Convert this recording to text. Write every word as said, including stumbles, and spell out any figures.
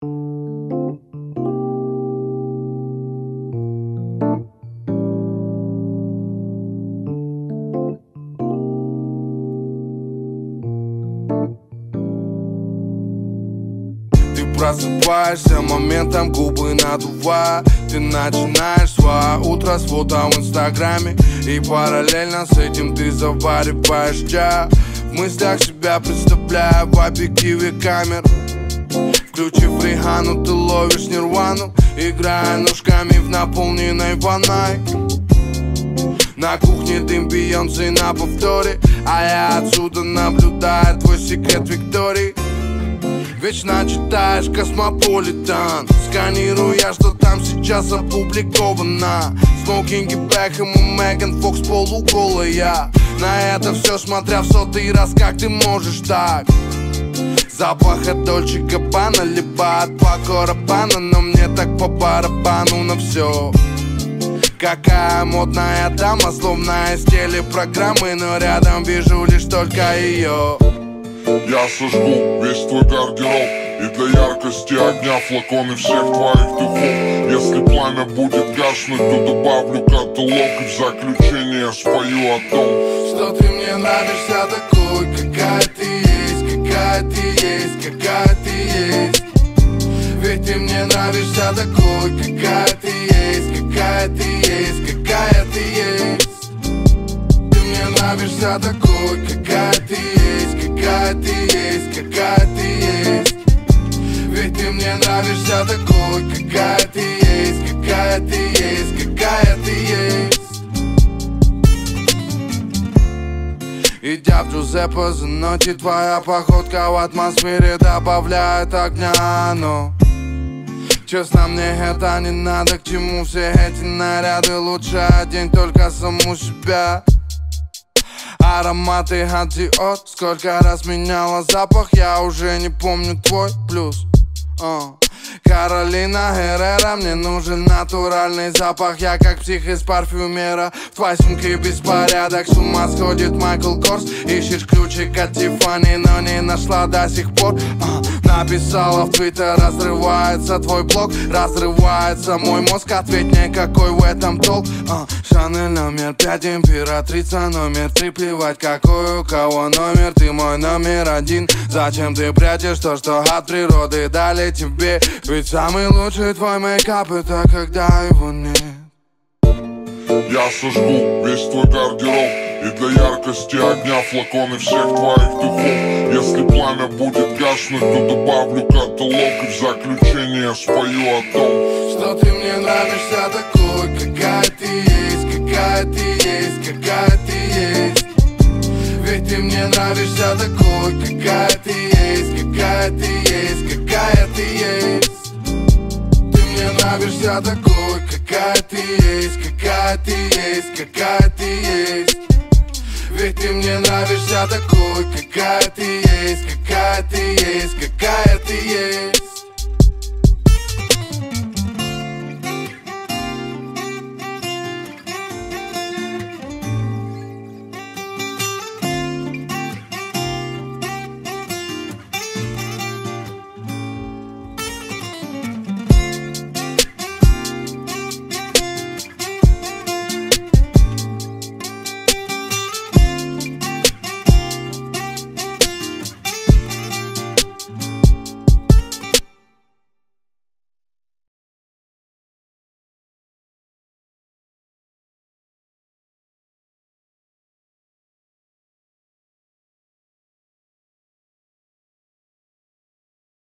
Просыпаешься моментом, губы надувая. Ты начинаешь свое утро с фото в инстаграме, и параллельно с этим ты завариваешь чай. В мыслях себя представляя в объективе камер. Включив Рихану, ты ловишь нирвану, играя ножками в наполненной ванной. На кухне дым Бейонсе на повторе, а я отсюда наблюдаю твой секрет Виктории. Вечно читаешь Космополитен, сканируя, что там сейчас опубликовано. Смокинги Бекхэм и Меган Фокс полуголая. На это все смотря в сотый раз, как ты можешь так? Запах от Дольче Габбана, либо от Пако Раббана, но мне так по барабану на все. Какая модная дама, словно из телепрограммы, но рядом вижу лишь только ее. Я сожгу весь твой гардероб, и для яркости огня флаконы всех твоих духов. Если пламя будет гаснуть, то добавлю каталог, и в заключение спою о том, что ты мне нравишься такой, какая ты есть, какая ты есть, какая ты есть. Ведь ты мне нравишься такой, какая ты есть, какая ты есть, какая ты есть. Ты мне нравишься такой, какая ты есть, какая ты есть, какая ты есть. Ведь ты мне нравишься такой, какая ты есть, какая ты есть, какая ты есть. Идя в Джузеппе за ночи, твоя походка в атмосфере добавляет огня, но честно, мне это не надо, к чему все эти наряды. Лучше одень только саму себя. Ароматы от Dior, сколько раз меняла запах, я уже не помню твой плюс. uh. Каролина Геррера, мне нужен натуральный запах. Я как псих из парфюмера, в твоей сумке беспорядок. С ума сходит Майкл Корс, ищешь ключик от Тиффани, но не нашла до сих пор. uh. Написала в Твиттер, разрывается твой блог, разрывается мой мозг. Ответь мне, какой в этом толк. uh. Шанель номер пять, императрица номер три. Плевать, какой у кого номер, ты мой номер один. Зачем ты прячешь то, что от природы дали тебе? Ведь самый лучший твой мейкап — это когда его нет. Я сожгу весь твой гардероб, и для яркости огня флаконы всех твоих духов. Если пламя будет гаснуть, то добавлю каталог, и в заключение спою о том, что ты мне нравишься такой, какая ты есть, какая ты есть, какая ты есть. Ведь ты мне нравишься такой, какая ты есть, какая ты есть, какая ты есть. Ты мне нравишься такой, какая ты есть, какая ты есть, какая ты есть. Ведь ты мне нравишься такой, какая ты есть, какая ты есть, какая ты есть.